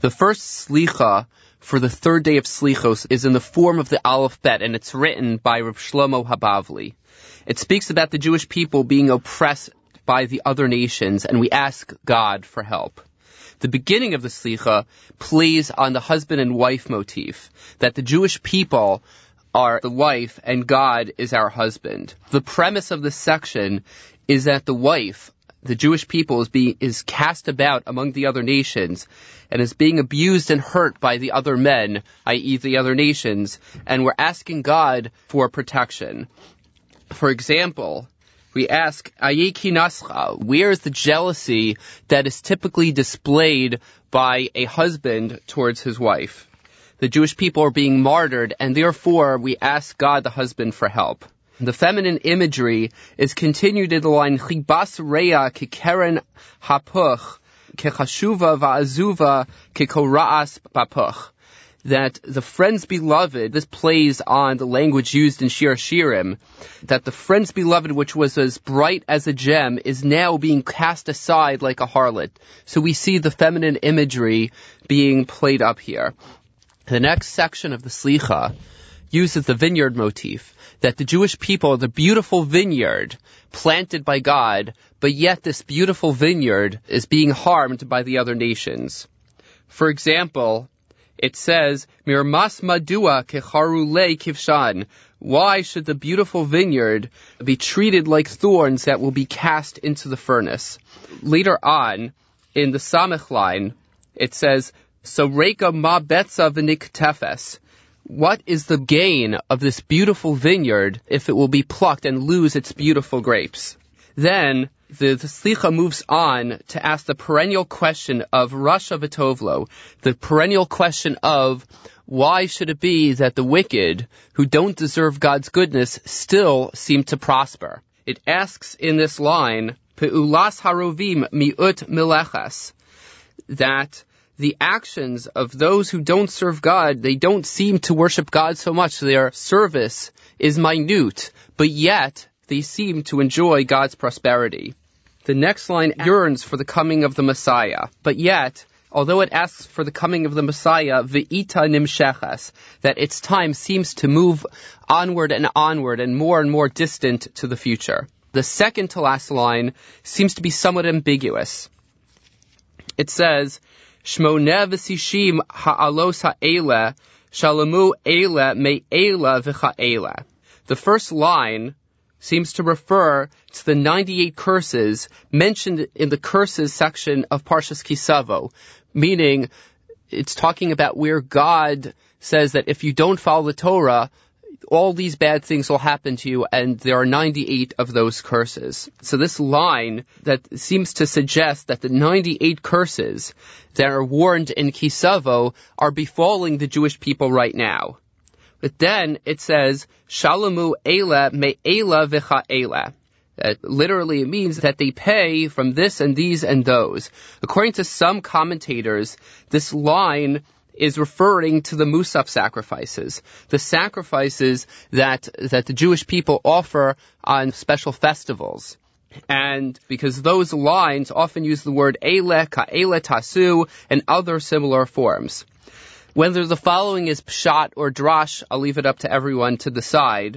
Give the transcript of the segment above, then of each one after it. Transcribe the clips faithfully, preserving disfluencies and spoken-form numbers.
The first slicha for the third day of Slichos is in the form of the Aleph Bet, and it's written by Reb Shlomo Habavli. It speaks about the Jewish people being oppressed by the other nations, and we ask God for help. The beginning of the Slicha plays on the husband and wife motif, that the Jewish people are the wife and God is our husband. The premise of this section is that the wife, the Jewish people, is being is cast about among the other nations and is being abused and hurt by the other men, that is the other nations, and we're asking God for protection. For example, we ask, Ayeki Nascha, where is the jealousy that is typically displayed by a husband towards his wife? The Jewish people are being martyred, and therefore we ask God, the husband, for help. The feminine imagery is continued in the line, Chibas Rea Kekeren Hapuch, Kechashuva Va'azuva Kekoraas Bapuch. That the friends beloved, this plays on the language used in Shir Shirim, that the friends beloved, which was as bright as a gem, is now being cast aside like a harlot. So we see the feminine imagery being played up here. The next section of the Slicha uses the vineyard motif, that the Jewish people are the beautiful vineyard planted by God, but yet this beautiful vineyard is being harmed by the other nations. For example, it says, Mirmas madua kecharule kivshan. Why should the beautiful vineyard be treated like thorns that will be cast into the furnace? Later on, in the Samech line, it says, So reka ma betza v'niktefes. What is the gain of this beautiful vineyard if it will be plucked and lose its beautiful grapes? Then the, the Slicha moves on to ask the perennial question of Rasha V'Tovlo, the perennial question of why should it be that the wicked, who don't deserve God's goodness, still seem to prosper? It asks in this line, Pe'ulas harovim mi'ut milechas, that the actions of those who don't serve God, they don't seem to worship God so much. Their service is minute, but yet they seem to enjoy God's prosperity. The next line yearns for the coming of the Messiah, but yet, although it asks for the coming of the Messiah, ve'ita nimshechas, that its time seems to move onward and onward and more and more distant to the future. The second to last line seems to be somewhat ambiguous. It says, Shmoneh v'sishim ha'alos ha'ele, shalamu ele me'ele v'cha'ele. The first line seems to refer to the ninety-eight curses mentioned in the curses section of Parshas Kisavo, meaning it's talking about where God says that if you don't follow the Torah, all these bad things will happen to you, and there are ninety-eight of those curses. So this line that seems to suggest that the ninety-eight curses that are warned in Kisavo are befalling the Jewish people right now. But then it says, Shalamu Eila Me'ela V'cha Eila. That literally it means that they pay from this and these and those. According to some commentators, this line is referring to the Musaf sacrifices, the sacrifices that that the Jewish people offer on special festivals. And because those lines often use the word Eile, Ka'ele Tasu, and other similar forms. Whether the following is pshat or drash, I'll leave it up to everyone to decide.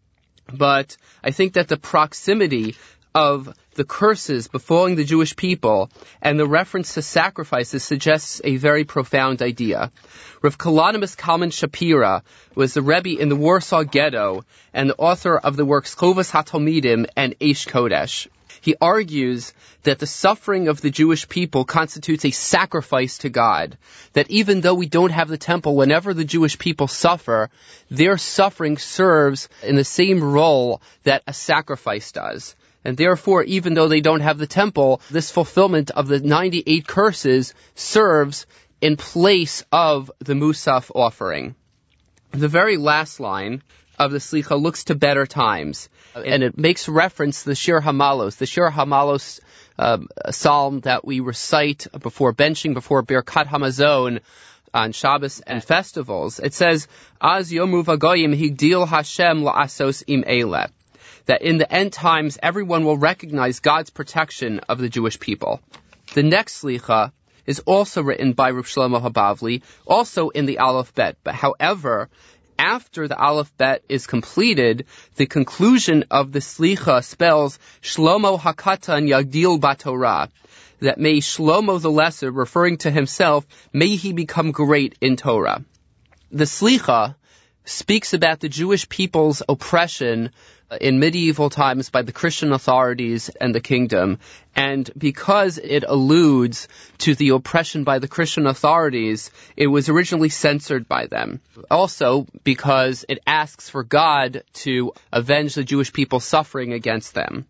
But I think that the proximity of the curses befalling the Jewish people and the reference to sacrifices suggests a very profound idea. Rav Kalonymus Kalman Shapira was the Rebbe in the Warsaw Ghetto and the author of the works Chovas HaTalmidim and Eish Kodesh. He argues that the suffering of the Jewish people constitutes a sacrifice to God. That even though we don't have the temple, whenever the Jewish people suffer, their suffering serves in the same role that a sacrifice does. And therefore, even though they don't have the temple, this fulfillment of the ninety-eight curses serves in place of the Musaf offering. The very last line of the Slicha looks to better times, and it makes reference to the Shir Hamalos, the Shir Hamalos uh, psalm that we recite before benching, before Birkat Hamazon on Shabbos and festivals. It says, Az yomu v'goyim higdil Hashem la'asos im eile, that in the end times everyone will recognize God's protection of the Jewish people. The next Slicha is also written by Reb Shlomo HaBavli, also in the Aleph Bet. But however, after the Aleph Bet is completed, the conclusion of the Slicha spells Shlomo HaKatan Yagdil BaTorah, that may Shlomo the Lesser, referring to himself, may he become great in Torah. The Slicha speaks about the Jewish people's oppression in medieval times by the Christian authorities and the kingdom. And because it alludes to the oppression by the Christian authorities, it was originally censored by them. Also because it asks for God to avenge the Jewish people's suffering against them.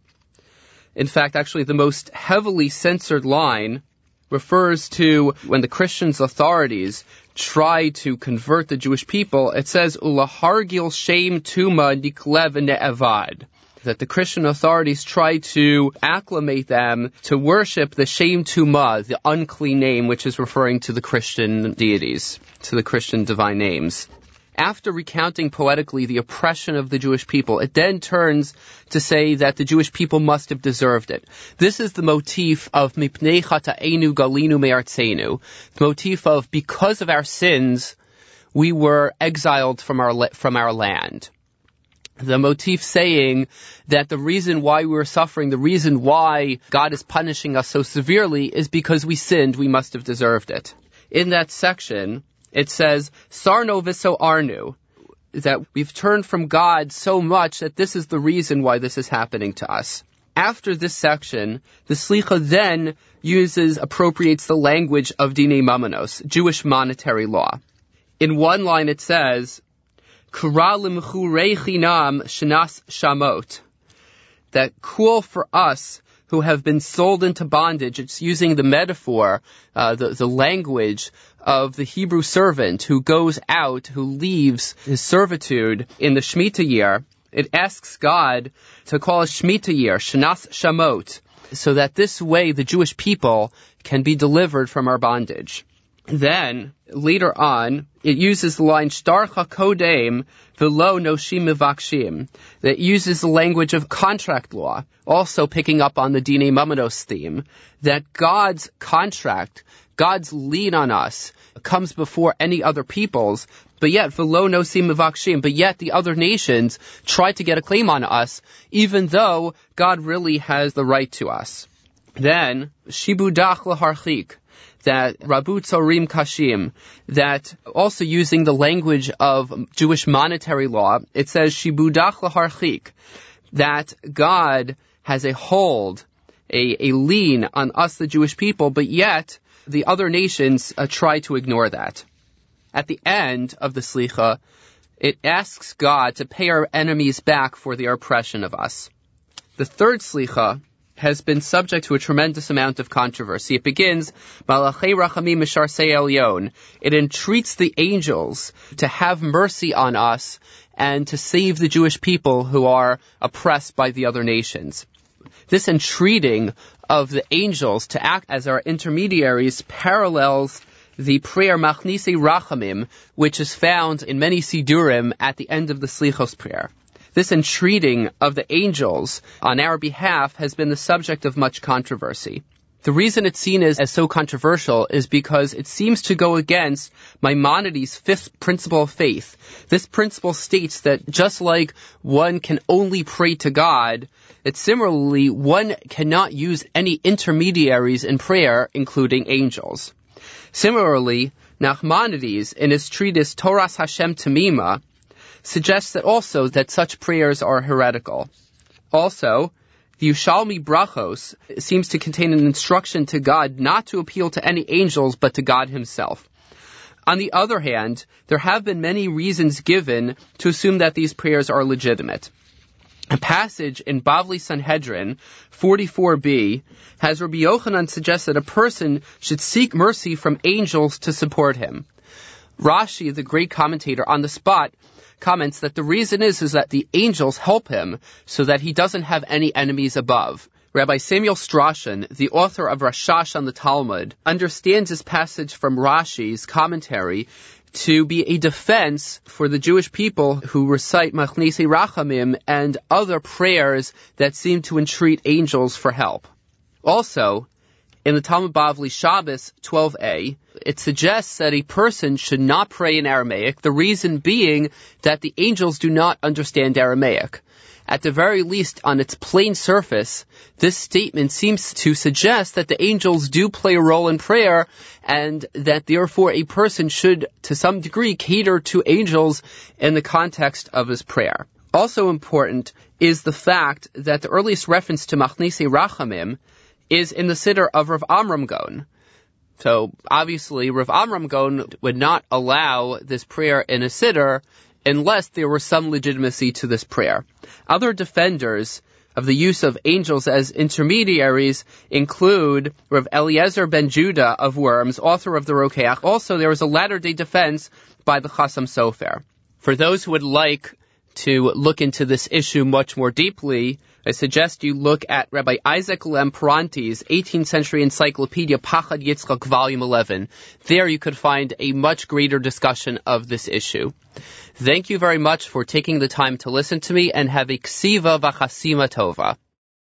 In fact, actually the most heavily censored line refers to when the Christian authorities try to convert the Jewish people. It says, Ulahargil shem tuma niklev ne'evad, that the Christian authorities try to acclimate them to worship the shem tuma, the unclean name, which is referring to the Christian deities, to the Christian divine names. After recounting poetically the oppression of the Jewish people, it then turns to say that the Jewish people must have deserved it. This is the motif of Mipnei Chata'enu Galinu Me'artzenu, the motif of because of our sins, we were exiled from our from our land. The motif saying that the reason why we were suffering, the reason why God is punishing us so severely is because we sinned, we must have deserved it. In that section, it says, Sarno viso arnu, that we've turned from God so much that this is the reason why this is happening to us. After this section, the Slicha then uses, appropriates the language of Dinei Mamonos, Jewish monetary law. In one line it says, Kura limchurei chinam shenas shamot, that cool for us who have been sold into bondage. It's using the metaphor, uh, the, the language of the Hebrew servant who goes out, who leaves his servitude in the Shemitah year. It asks God to call a Shemitah year, Shenas Shamot, so that this way the Jewish people can be delivered from our bondage. Then, later on, it uses the line, Shtar HaKodem V'lo Noshim Mivakshim, that uses the language of contract law, also picking up on the Dinei Mamonos theme, that God's contract, God's lien on us, comes before any other people's, but yet, V'lo Noshim Mivakshim, but yet the other nations try to get a claim on us, even though God really has the right to us. Then, Shibudach L'harchik, that Rabu Tzorim Kashim, that also using the language of Jewish monetary law, it says Shibudach L'harchik, that God has a hold, a, a lien on us, the Jewish people, but yet the other nations uh, try to ignore that. At the end of the Slicha, it asks God to pay our enemies back for their oppression of us. The third Slicha has been subject to a tremendous amount of controversy. It begins, Malachei Rachamim Misharsei Elyon. It entreats the angels to have mercy on us and to save the Jewish people who are oppressed by the other nations. This entreating of the angels to act as our intermediaries parallels the prayer Machnisi Rachamim, which is found in many Sidurim at the end of the Slichos prayer. This entreating of the angels on our behalf has been the subject of much controversy. The reason it's seen as, as so controversial is because it seems to go against Maimonides' fifth principle of faith. This principle states that just like one can only pray to God, that similarly one cannot use any intermediaries in prayer, including angels. Similarly, Nachmanides, in his treatise Toras Hashem Tamima, suggests that also that such prayers are heretical. Also, the Yushalmi Brachos seems to contain an instruction to God not to appeal to any angels but to God himself. On the other hand, there have been many reasons given to assume that these prayers are legitimate. A passage in Bavli Sanhedrin forty-four b has Rabbi Yochanan suggest that a person should seek mercy from angels to support him. Rashi, the great commentator, on the spot comments that the reason is, is that the angels help him so that he doesn't have any enemies above. Rabbi Samuel Strachan, the author of Rashash on the Talmud, understands this passage from Rashi's commentary to be a defense for the Jewish people who recite Machnisi Rachamim and other prayers that seem to entreat angels for help. Also, In the Talmud Bavli Shabbos twelve a, it suggests that a person should not pray in Aramaic, the reason being that the angels do not understand Aramaic. At the very least, on its plain surface, this statement seems to suggest that the angels do play a role in prayer, and that therefore a person should, to some degree, cater to angels in the context of his prayer. Also important is the fact that the earliest reference to Machnise Rachamim is in the Siddur of Rav Amram Gaon. So, obviously, Rav Amram Gaon would not allow this prayer in a Siddur unless there were some legitimacy to this prayer. Other defenders of the use of angels as intermediaries include Rav Eliezer ben Judah of Worms, author of the Rokeach. Also, there is a latter-day defense by the Chasam Sofer. For those who would like to look into this issue much more deeply, I suggest you look at Rabbi Isaac Lemperanti's eighteenth century encyclopedia Pachad Yitzchak, volume eleven. There you could find a much greater discussion of this issue. Thank you very much for taking the time to listen to me, and have a ksiva v'chasima tova.